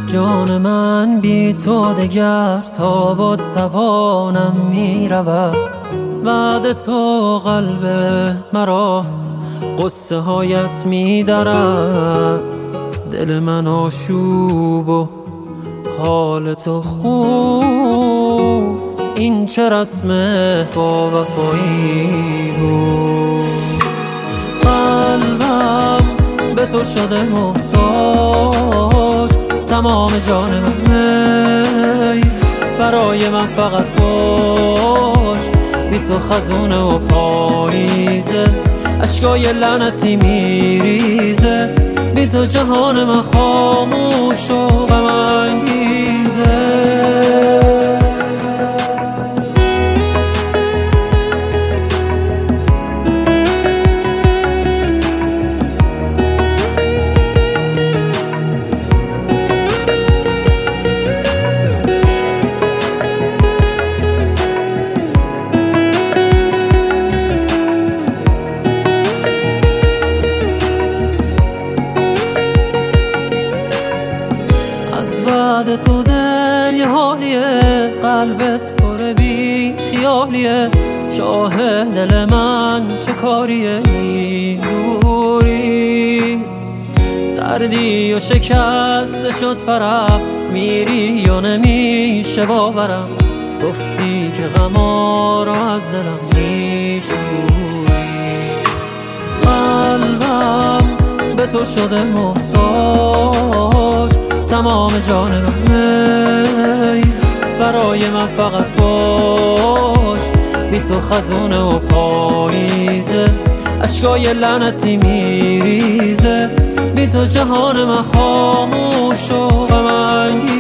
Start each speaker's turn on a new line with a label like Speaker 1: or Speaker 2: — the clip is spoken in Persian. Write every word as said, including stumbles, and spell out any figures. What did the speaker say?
Speaker 1: جان من بی تو دگر تا با توانم می رود. بعد تو قلب مرا قصه هایت می درد. دل من آشوب و حال تو خوب، این چه رسم با وفایی بود. قلبم به تو شده محتاج، تمام جان من برای من فقط باش. بی تو خزونه و پاییزه، اشکای لعنتی میریزه. بی تو جهان من خاموش و غم انگیزه. بعد تو دل یه حالیه، قلبت پر بی خیالیه. شاه دل من چه کاریه این دوری؟ سردی و شکست شد پرم، میری یا نمیشه باورم. گفتی که غما رو از دلم میشوری. قلبم به تو شده محتاج، تمام جان من برای من فقط باش. بی تو خزونه و پاییزه، اشکای لعنتی میریزه. بی تو جهان من خاموش و غم انگیزه.